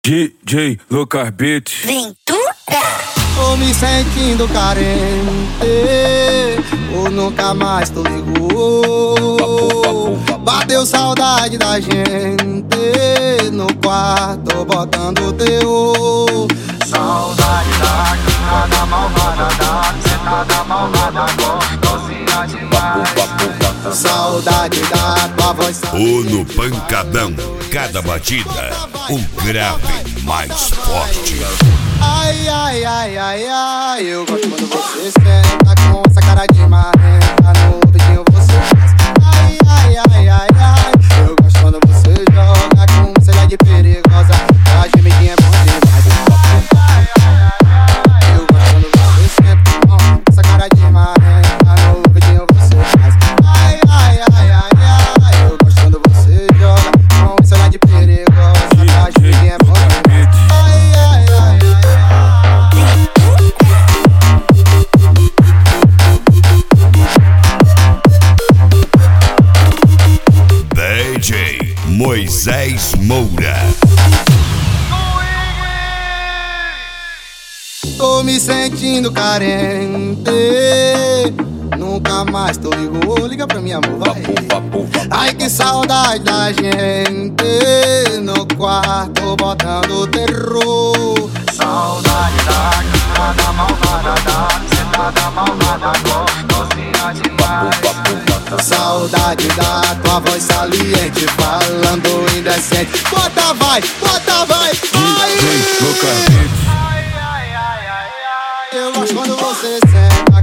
DJ Lucas Beats. Ventura. Tô me sentindo carente, ou nunca mais tu ligou. Bateu saudade da gente no quarto botando teu. Saudade da cantada malvada, da sentada malvada, gostosinha demais. Saudade da tua voz. Ou no pancadão, cada batida, o grave mais forte. Ai, ai, ai, ai, ai, eu gosto quando você senta com essa cara de marrenta no ouvidinho você faz. Ai, ai, ai, ai, ai, eu gosto quando você joga com selha de perigosa. A gemidinha é bom demais. Ai, ai, ai, ai, eu gosto quando você senta com essa cara de marrenta no ouvidinho você faz. Ai, ai, ai, ai, ai, eu gosto quando você joga com selha de perigosa. A gemidinha é bom demais. DJ Moisés Moura. Tô me sentindo carente, nunca mais tu ligou. Liga pra mim, amor, vai. Ai, que saudade da gente no quarto botando terror. Saudade da cantada malvada, da sentada malvada, gostosinha demais. Saudade da tua voz saliente, falando indecente. Bota vai, vai. DJ Lucas Beats. Eu gosto quando você senta